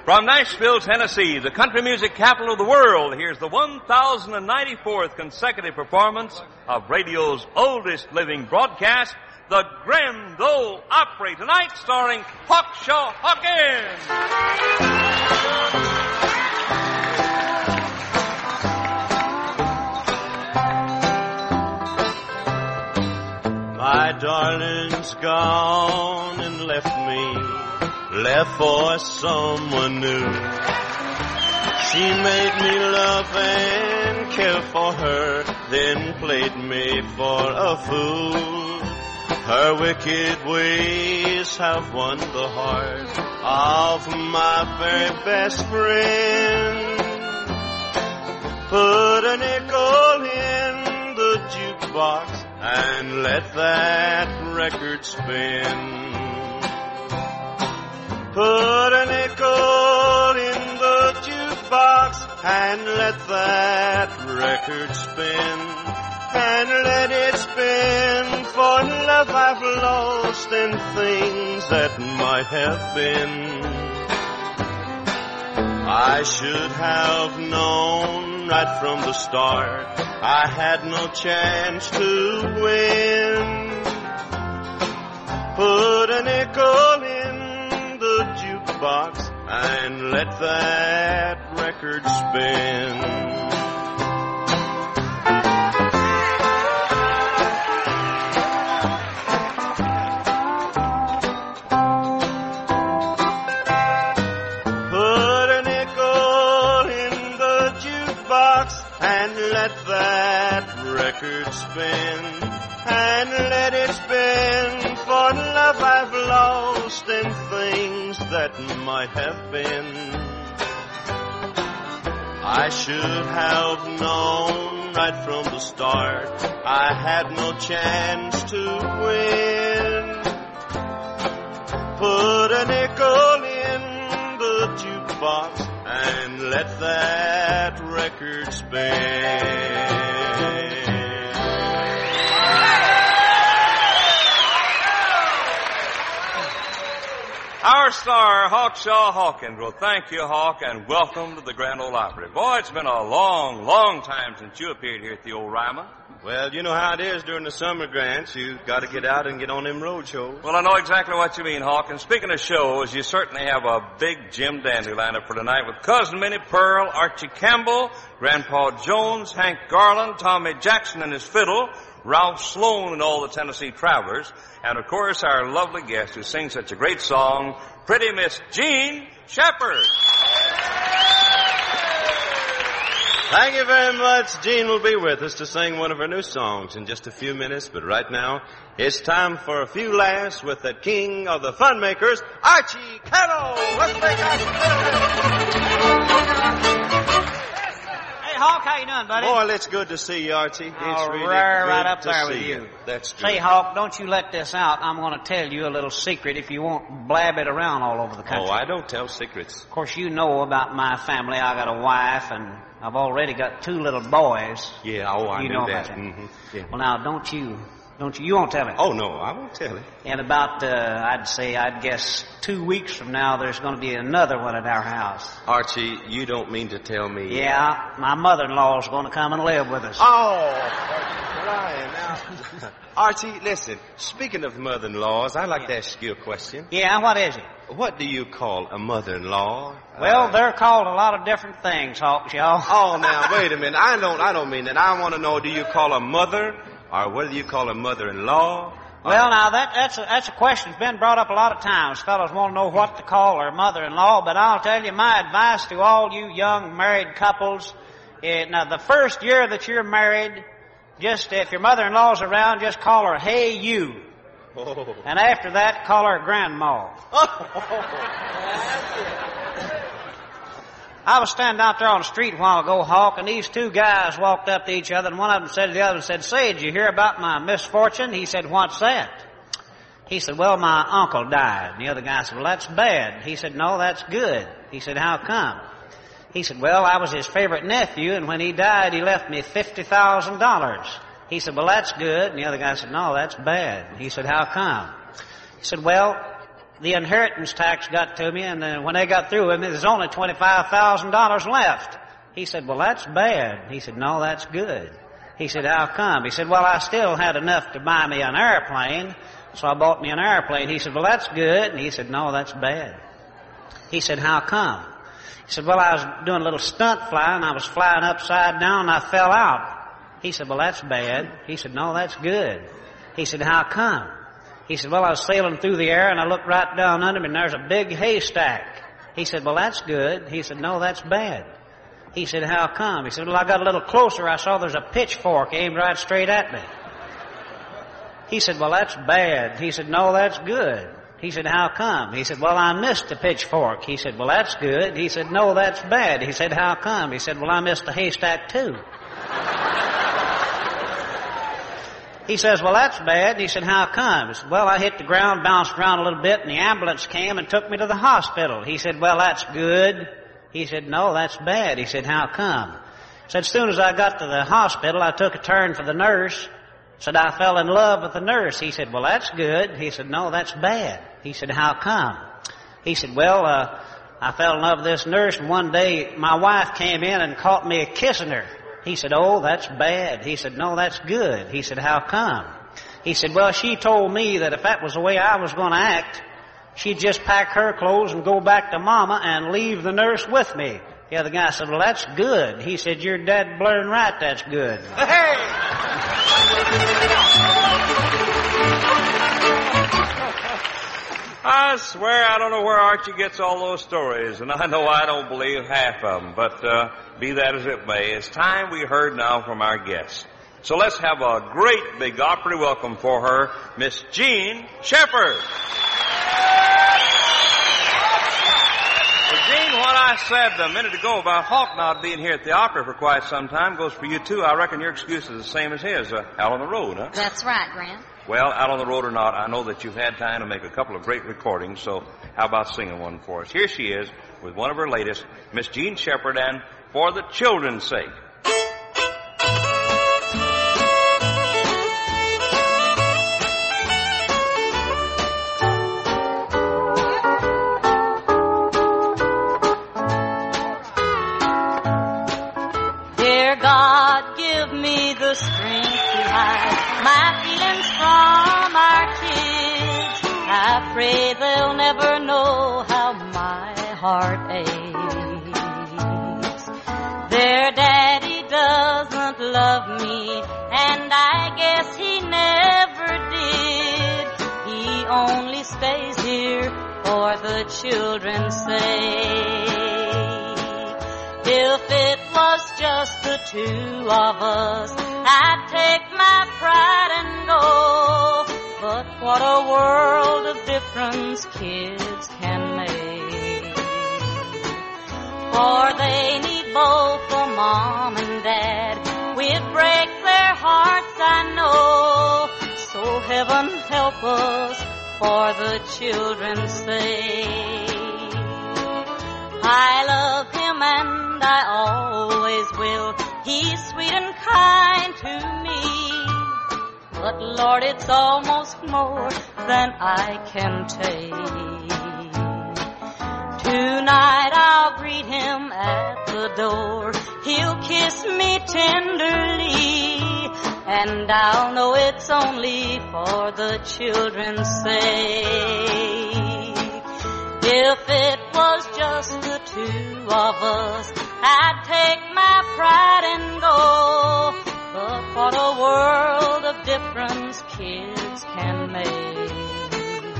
From Nashville, Tennessee, the country music capital of the world, here's the 1094th consecutive performance of radio's oldest living broadcast, the Grand Ole Opry, tonight starring Hawkshaw Hawkins. My darling's gone and left for someone new. She made me love and care for her, then played me for a fool. Her wicked ways have won the heart of my very best friend. Put a nickel in the jukebox and let that record spin. Put a nickel in the jukebox and let that record spin. And let it spin for love I've lost and things that might have been. I should have known right from the start I had no chance to win. Put a nickel in the jukebox and let that record spin. Put a nickel in the jukebox and let that record spin. And let it spin for love I've lost and things that might have been. I should have known right from the start I had no chance to win. Put a nickel in the jukebox and let that record spin. Our star, Hawkshaw Hawkins. Well, thank you, Hawk, and welcome to the Grand Ole Opry. Boy, it's been a long, long time since you appeared here at the old Ryman. Well, you know how it is during the summer, Grant. You got to get out and get on them road shows. Well, I know exactly what you mean, Hawk. And speaking of shows, you certainly have a big Jim Dandy lineup for tonight with Cousin Minnie Pearl, Archie Campbell, Grandpa Jones, Hank Garland, Tommy Jackson and his fiddle, Ralph Sloan and all the Tennessee Travelers, and of course our lovely guest who sings such a great song, Pretty Miss Jean Shepherd. Thank you very much. Jean will be with us to sing one of her new songs in just a few minutes, but right now it's time for a few laughs with the king of the fun makers, Archie Campbell. Let's make Archie Campbell. Hawk, how you doing, buddy? Boy, it's good to see you, Archie. It's really right good up there to with see you. That's good. Say, Hawk, don't you let this out. I'm going to tell you a little secret if you won't blab it around all over the country. Oh, I don't tell secrets. Of course, you know about my family. I got a wife, and I've already got 2 little boys. Yeah, I you know about that. Mm-hmm. Yeah. Well, now, you won't tell it. Oh, no, I won't tell it. In about, I'd guess 2 weeks from now, there's going to be another one at our house. Archie, you don't mean to tell me... Yeah, my mother-in-law's going to come and live with us. Oh, Brian, now... Archie, listen, speaking of mother-in-laws, I'd like to ask you a question. Yeah, what is it? What do you call a mother-in-law? Well, they're called a lot of different things, Hawks, y'all. Oh, now, wait a minute. I don't mean that. I want to know, do you call a mother... or whether you call a mother-in-law? Well, now, that's a question that's been brought up a lot of times. Fellows want to know what to call their mother-in-law, but I'll tell you my advice to all you young married couples. Now, the first year that you're married, just if your mother-in-law's around, just call her, hey, you. Oh. And after that, call her grandma. I was standing out there on the street a while ago, Hawk, and these 2 guys walked up to each other, and one of them said to the other, say, did you hear about my misfortune? He said, what's that? He said, well, my uncle died. And the other guy said, well, that's bad. He said, no, that's good. He said, how come? He said, well, I was his favorite nephew, and when he died, he left me $50,000. He said, well, that's good. And the other guy said, no, that's bad. He said, how come? He said, well, the inheritance tax got to me, and when they got through with me, there's only $25,000 left. He said, well, that's bad. He said, no, that's good. He said, how come? He said, well, I still had enough to buy me an airplane, so I bought me an airplane. He said, well, that's good. And he said, no, that's bad. He said, how come? He said, well, I was doing a little stunt fly, and I was flying upside down, and I fell out. He said, well, that's bad. He said, no, that's good. He said, how come? He said, well, I was sailing through the air, and I looked right down under me, and there's a big haystack. He said, well, that's good. He said, no, that's bad. He said, how come? He said, well, I got a little closer. I saw there's a pitchfork aimed right straight at me. He said, well, that's bad. He said, no, that's good. He said, how come? He said, well, I missed the pitchfork. He said, well, that's good. He said, no, that's bad. He said, how come? He said, well, I missed the haystack too. He says, well, that's bad. He said, how come? He said, well, I hit the ground, bounced around a little bit, and the ambulance came and took me to the hospital. He said, well, that's good. He said, no, that's bad. He said, how come? He said, as soon as I got to the hospital, I took a turn for the nurse. Said, I fell in love with the nurse. He said, well, that's good. He said, no, that's bad. He said, how come? He said, well, I fell in love with this nurse, and one day my wife came in and caught me kissing her. He said, oh, that's bad. He said, no, that's good. He said, how come? He said, well, she told me that if that was the way I was going to act, she'd just pack her clothes and go back to Mama and leave the nurse with me. The other guy said, well, that's good. He said, you're dead blurring right, that's good. Hey! I swear I don't know where Archie gets all those stories, and I know I don't believe half of them, but be that as it may, it's time we heard now from our guest. So let's have a great big Opry welcome for her, Miss Jean Shepherd. Well, Jean, what I said a minute ago about Hawk not being here at the Opry for quite some time goes for you, too. I reckon your excuse is the same as his, out on the road, huh? That's right, Grant. Well, out on the road or not, I know that you've had time to make a couple of great recordings, so how about singing one for us? Here she is with one of her latest, Miss Jean Shepherd, and For the Children's Sake. Dear God, give me the strength to hide my feelings from our kids. I pray they'll never know how my heart aches. Their daddy doesn't love me, and I guess he never did. He only stays here for the children's sake. If it was just the two of us, I'd take my pride and go. But what a world of difference kids can make. For they need both a mom and dad. We'd break their hearts, I know. So heaven help us for the children's sake. I love him and I always will. He's sweet and kind to me. But Lord, it's almost more than I can take. Tonight I'll greet him at the door. He'll kiss me tenderly, and I'll know it's only for the children's sake. If it was just the two of us, I'd take my pride and go. But what a world of difference kids can make.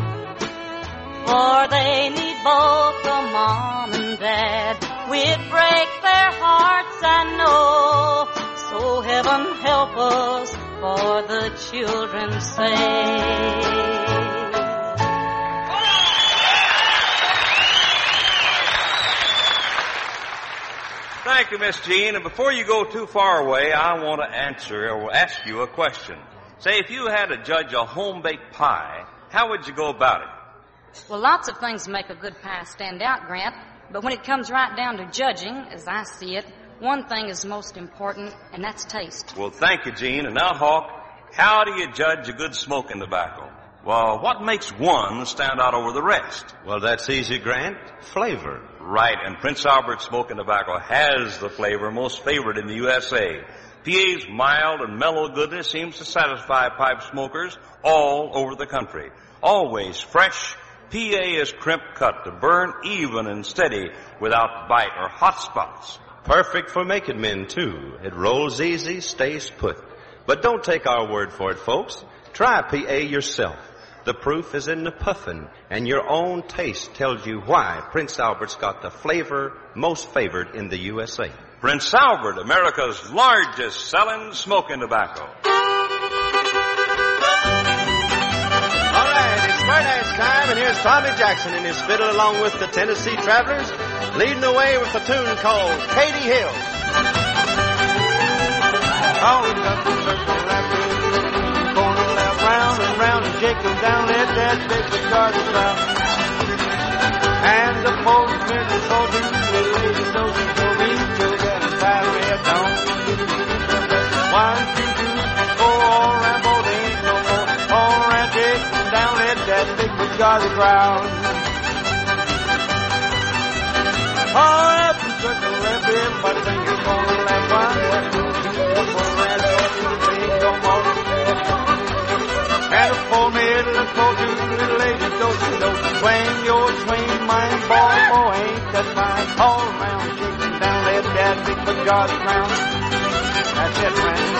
For they need both a mom and dad. We'd break their hearts, I know. So heaven help us for the children's sake. Thank you, Miss Jean. And before you go too far away, I want to ask you a question. Say, if you had to judge a home-baked pie, how would you go about it? Well, lots of things make a good pie stand out, Grant. But when it comes right down to judging, as I see it, one thing is most important, and that's taste. Well, thank you, Jean. And now, Hawk, how do you judge a good smoking tobacco? Well, what makes one stand out over the rest? Well, that's easy, Grant. Flavor. Right, and Prince Albert smoking tobacco has the flavor most favored in the USA. PA's mild and mellow goodness seems to satisfy pipe smokers all over the country. Always fresh, PA is crimp cut to burn even and steady without bite or hot spots. Perfect for making men, too. It rolls easy, stays put. But don't take our word for it, folks. Try PA yourself. The proof is in the puffin', and your own taste tells you why Prince Albert's got the flavor most favored in the USA. Prince Albert, America's largest selling smoking tobacco. All right, it's Ferdinand's time, and here's Tommy Jackson and his fiddle along with the Tennessee Travelers, leading the way with a tune called Katy Hill. Round and round and shake them down, let that big guitar round. And the postman is holding the lady, so she told me to get a tie red down. 1, 2, 3, 4, all around, both ain't no more. All around, shake them down, let that big guitar round. All up and circle, everybody sing it for the last one. And a full middle and full two little ladies, do-si-do. Swing your swing, mine, boy, boy, ain't that fine. All around, shaking down, let that big bajazz round. That's it, man.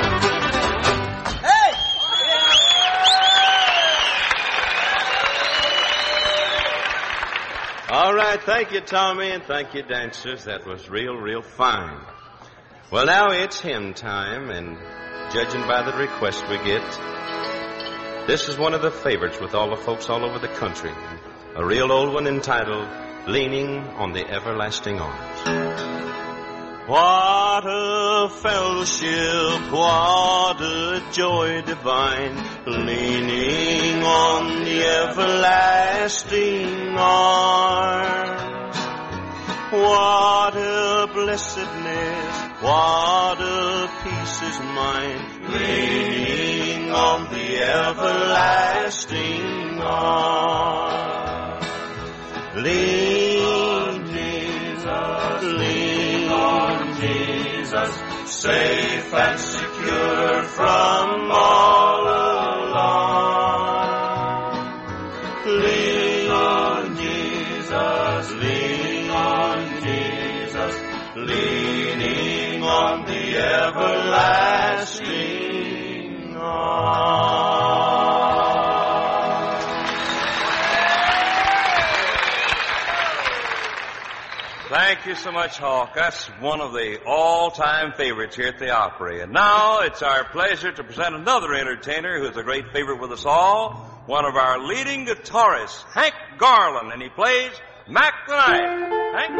Hey! All right, thank you, Tommy, and thank you, dancers. That was real fine. Well, now it's hymn time, and judging by the request we get, this is one of the favorites with all the folks all over the country. A real old one entitled, Leaning on the Everlasting Arms. What a fellowship, what a joy divine, leaning on the everlasting arms. What a blessedness, what a peace is mine, leaning on the everlasting arms. Lean, Jesus, lean on Jesus, safe and secure from all alarm. Lean on Jesus, lean on Jesus, leaning on the everlasting arms. Thank you so much, Hawk. That's one of the all-time favorites here at the Opry. And now it's our pleasure to present another entertainer who's a great favorite with us all, one of our leading guitarists, Hank Garland, and he plays Mac the Knife. Hank?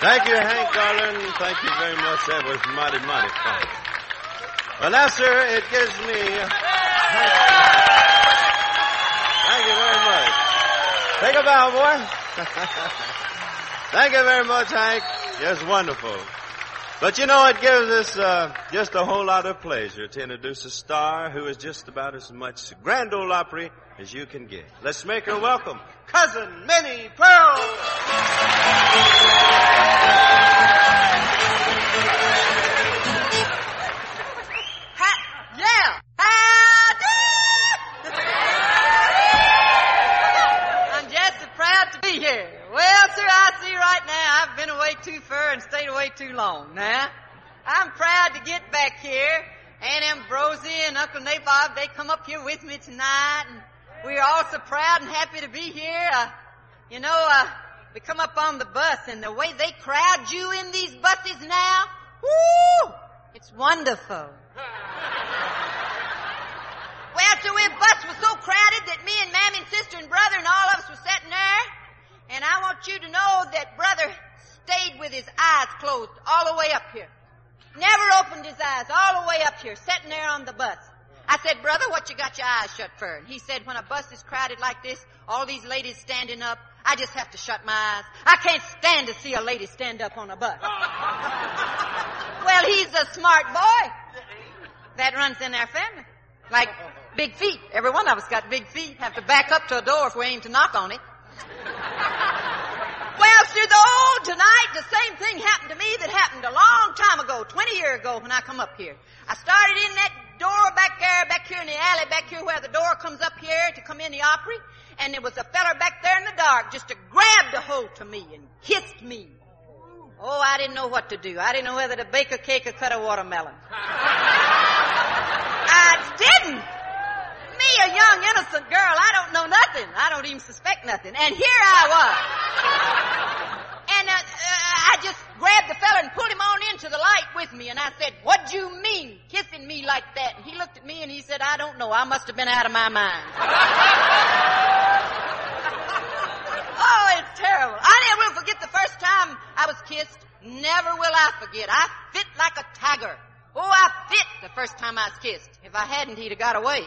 Thank you, Hank Garland. Thank you very much. That was mighty, mighty fine. Well, now, sir, it gives me... Thank you very much. Take a bow, boy. Thank you very much, Hank. Just wonderful. But, you know, it gives us just a whole lot of pleasure to introduce a star who is just about as much Grand Ole Opry as you can get. Let's make her welcome, Cousin Minnie Pearl. Yeah. I'm just so proud to be here. Well, sir, I see right now I've been away too far and stayed away too long. Now, I'm proud to get back here. Aunt Ambrosia and Uncle Nabob, they come up here with me tonight, and we're all so proud and happy to be here. We come up on the bus, and the way they crowd you in these buses now, woo, it's wonderful. Well, sir, our bus was so crowded that me and Mammy and sister and brother and all of us were sitting there, and I want you to know that brother stayed with his eyes closed all the way up here. Never opened his eyes all the way up here, sitting there on the bus. I said, brother, what you got your eyes shut for? And he said, when a bus is crowded like this, all these ladies standing up, I just have to shut my eyes. I can't stand to see a lady stand up on a bus. Well, he's a smart boy. That runs in our family. Like big feet. Every one of us got big feet. Have to back up to a door if we aim to knock on it. Well, sir, tonight the same thing happened to me that happened a long time ago, 20 years ago when I come up here. I started in that door back here in the alley, back here where the door comes up here to come in the Opry, and there was a feller back there in the dark just grabbed a hold to me and kissed me. Oh, I didn't know what to do. I didn't know whether to bake a cake or cut a watermelon. I didn't. Me, a young, innocent girl, I don't know nothing. I don't even suspect nothing. And here I was. And I just grabbed the fella and pulled him on into the light with me. And I said, what do you mean, kissing me like that? And he looked at me and he said, I don't know. I must have been out of my mind. Oh, it's terrible. I never will forget the first time I was kissed. Never will I forget. I fit like a tiger. Oh, I fit the first time I was kissed. If I hadn't, he'd have got away.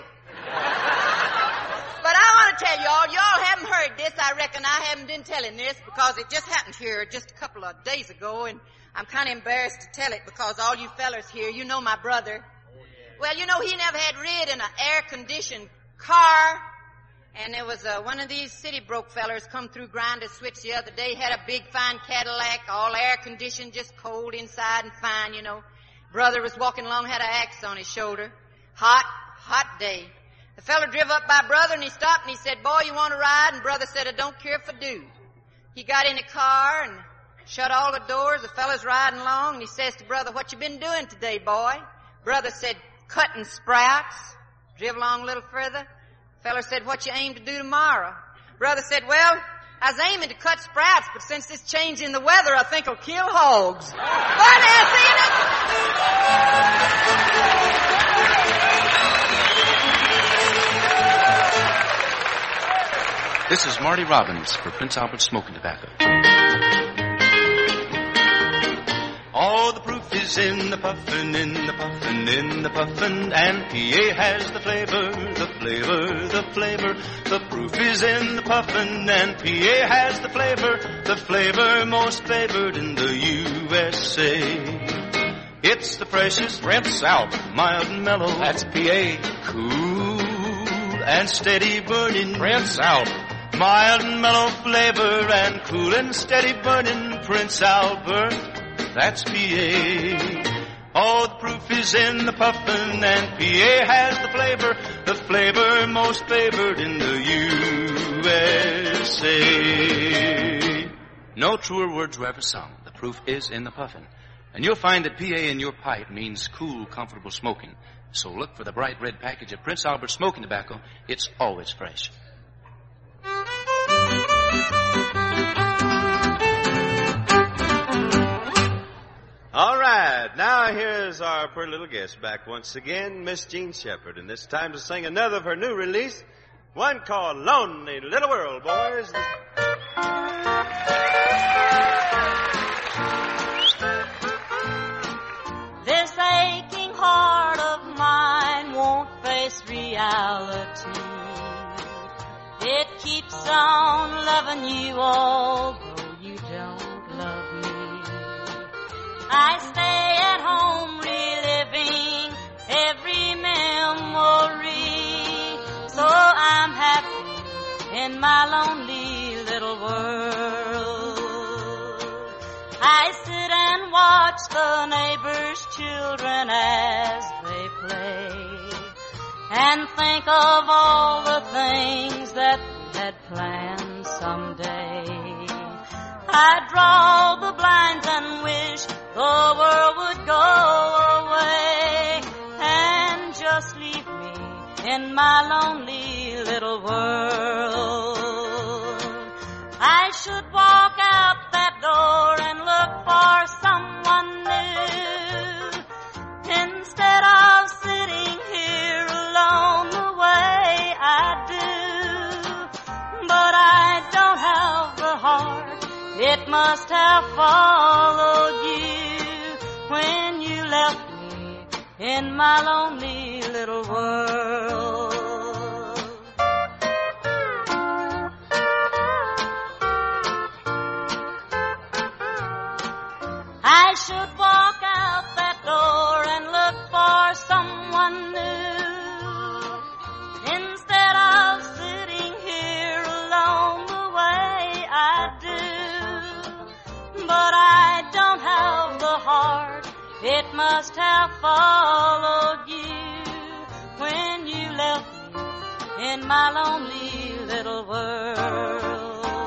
But I want to tell y'all haven't heard this. I reckon I haven't been telling this because it just happened here just a couple of days ago, and I'm kind of embarrassed to tell it because all you fellers here, you know my brother. Well, you know, he never had ridden an air-conditioned car, and there was one of these city broke fellers come through Grinder Switch the other day, had a big, fine Cadillac, all air-conditioned, just cold inside and fine, you know. Brother was walking along, had an axe on his shoulder. Hot day. The fella drove up by brother and he stopped and he said, boy, you want to ride? And brother said, I don't care if I do. He got in the car and shut all the doors. The fella's riding along and he says to brother, what you been doing today, boy? Brother said, cutting sprouts. Drive along a little further. The fella said, what you aim to do tomorrow? Brother said, well, I was aiming to cut sprouts, but since this change in the weather, I think I'll kill hogs. Bye now, see you next This is Marty Robbins for Prince Albert Smoking Tobacco. All the proof is in the puffin', in the puffin', in the puffin', and PA has the flavor, the flavor, the flavor. The proof is in the puffin', and PA has the flavor most favored in the USA. It's the freshest, Prince Albert, mild and mellow. That's PA. Cool and steady burning, Prince Albert. Mild and mellow flavor and cool and steady burning, Prince Albert. That's PA. Oh, the proof is in the puffin', and PA has the flavor most favored in the USA. No truer words were ever sung. The proof is in the puffin'. And you'll find that PA in your pipe means cool, comfortable smoking. So look for the bright red package of Prince Albert Smoking Tobacco. It's always fresh. All right, now here's our poor little guest back once again, Miss Jean Shepherd, and this time to sing another of her new release, one called Lonely Little World, boys. loving you although you don't love me. I stay at home reliving every memory, so I'm happy in my lonely little world. I sit and watch the neighbors' children as they play, and think of all the things that we had planned someday. I draw the blinds and wish the world would go away and just leave me in my lonely little world. I should walk out that door and look for someone new, instead of sitting here alone the way I do. But I don't have the heart, it must have followed you when you left me in my lonely little world. I should walk out that door and look for someone new, instead of sitting here alone the way I do. But I don't have the heart, it must have followed you when you left me in my lonely little world.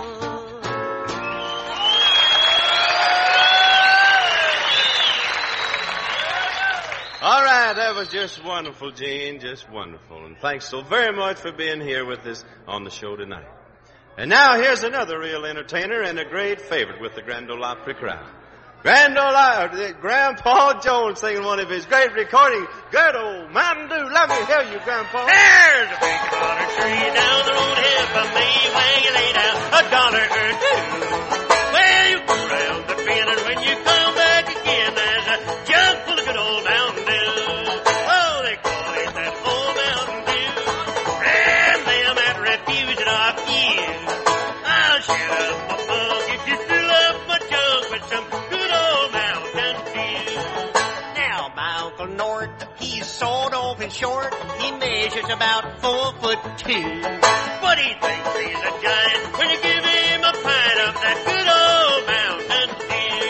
All right, that was just wonderful, Gene, just wonderful. And thanks so very much for being here with us on the show tonight. And now here's another real entertainer and a great favorite with the Grand Ole Opry crowd. Grandpa Jones singing one of his great recordings, Good Old Mountain Dew. Let me hear you, Grandpa. There's a big dollar tree down the road here from me where you lay down $1 or two. Well, you go round the bend and when you come back again, there's a jug full of good old Mountain Dew. Oh, they call it that old Mountain Dew. And them that refuse it off you, I'll shut up my mug if you fill up my jug with some good old Mountain Dew. Now, my Uncle Nort, he's sawed off and short. He measures about 4'2". But he thinks he's a giant when you give him a pint of that good old Mountain Dew.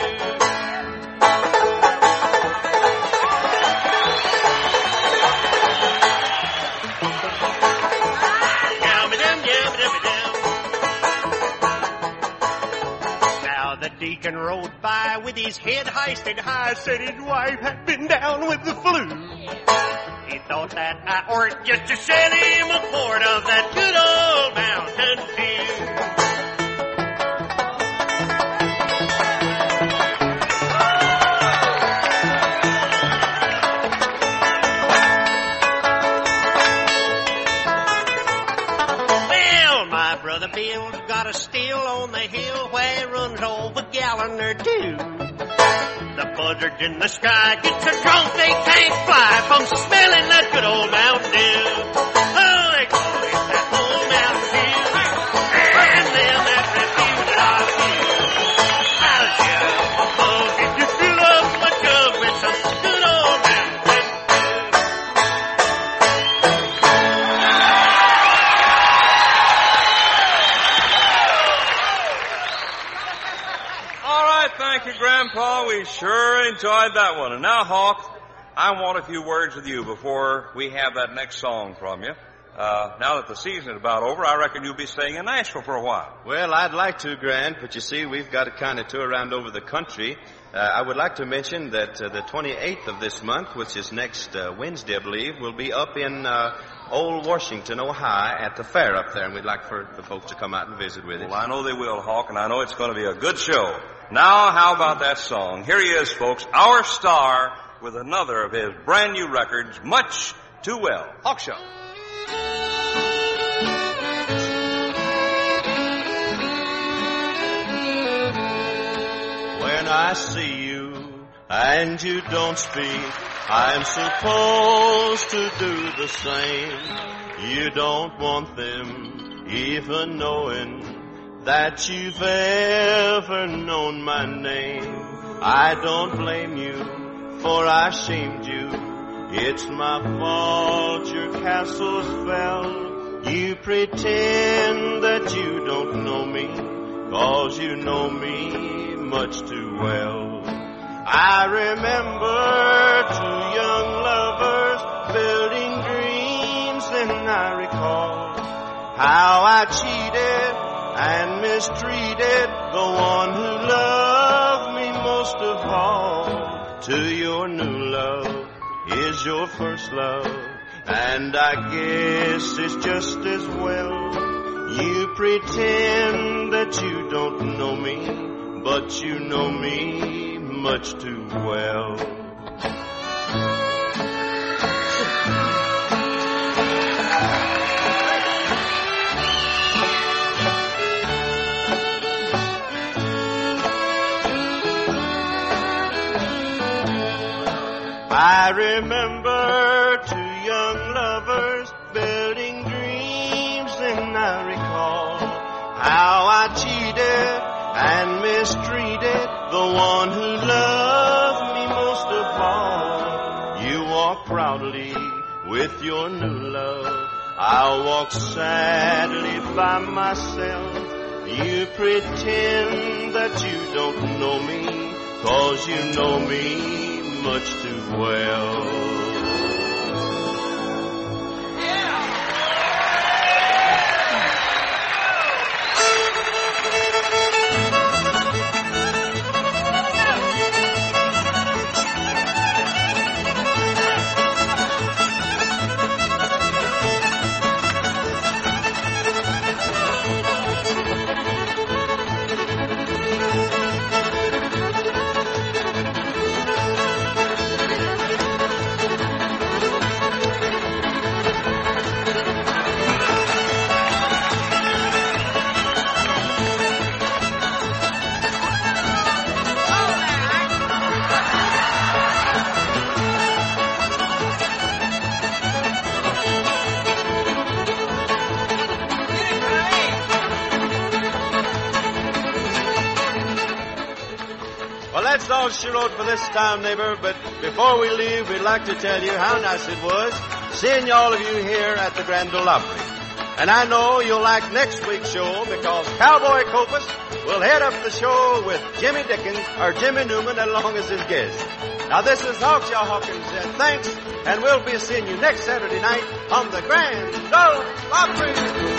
Now the deacon rode by with his head hoisted high, said his wife had been down with the flu. He thought that I ought just to sell him a quart of that good old Mountain Dew. Well, my brother Bill's got a still on the hill where he runs over a gallon or two. The buzzards in the sky get so drunk they can't fly from smelling that good old Mountain Dew. Oh, they call it that old Mountain Dew. And them that refuse it off you, I'll shut up my mug if you fill up my jug with some good old Mountain Dew. All right, thank you, Grandpa. We sure enjoyed that one. And now, Hawk, I want a few words with you before we have that next song from you. Now that the season is about over, I reckon you'll be staying in Nashville for a while. Well, I'd like to, Grant, but you see, we've got to kind of tour around over the country. I would like to mention that the 28th of this month, which is next Wednesday, I believe, we'll be up in Old Washington, Ohio, at the fair up there, and we'd like for the folks to come out and visit with us. Well, I know they will, Hawk, and I know it's going to be a good show. Now, how about that song? Here he is, folks, our star, with another of his brand new records, Much Too Well. Hawk Show. When I see you and you don't speak, I'm supposed to do the same. You don't want them even knowing that you've ever known my name. I don't blame you, for I shamed you. It's my fault your castles fell. You pretend that you don't know me, 'cause you know me much too well. I remember two young lovers building dreams, and I recall how I cheated and mistreated the one who loved me most of all. To your new love is your first love, and I guess it's just as well. You pretend that you don't know me, but you know me much too well. I remember two young lovers building dreams, and I recall how I cheated and mistreated the one who loved me most of all. You walk proudly with your new love, I'll walk sadly by myself. You pretend that you don't know me, 'cause you know me much too well. That's all she wrote for this time, neighbor, but before we leave, we'd like to tell you how nice it was seeing all of you here at the Grand Ole Opry. And I know you'll like next week's show, because Cowboy Copas will head up the show with Jimmy Dickens, or Jimmy Newman, along as his guest. Now, this is Hawkshaw Hawkins, and thanks, and we'll be seeing you next Saturday night on the Grand Ole Opry.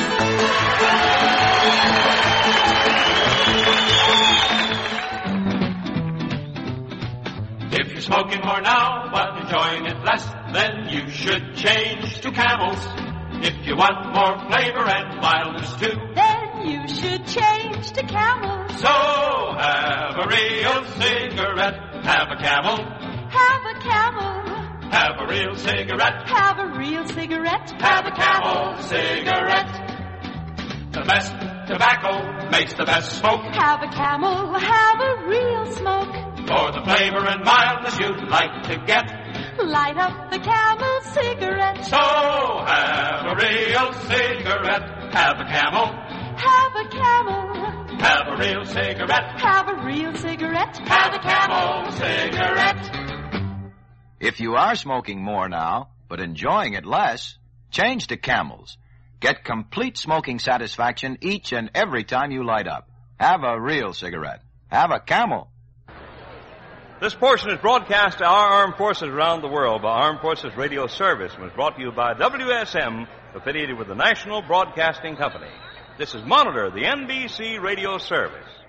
If you're smoking more now, but enjoying it less, then you should change to Camels. If you want more flavor and mildness too, then you should change to Camels. So have a real cigarette, have a Camel. Have a Camel. Have a real cigarette. Have a real cigarette. Have a Camel cigarette. The best tobacco makes the best smoke. Have a Camel. Have a real smoke. For the flavor and mildness you'd like to get, light up the Camel cigarette. So have a real cigarette. Have a Camel. Have a Camel. Have a real cigarette. Have a real cigarette. Have a Camel cigarette. If you are smoking more now, but enjoying it less, change to Camels. Get complete smoking satisfaction each and every time you light up. Have a real cigarette. Have a Camel. This portion is broadcast to our armed forces around the world by Armed Forces Radio Service and was brought to you by WSM, affiliated with the National Broadcasting Company. This is Monitor, the NBC Radio Service.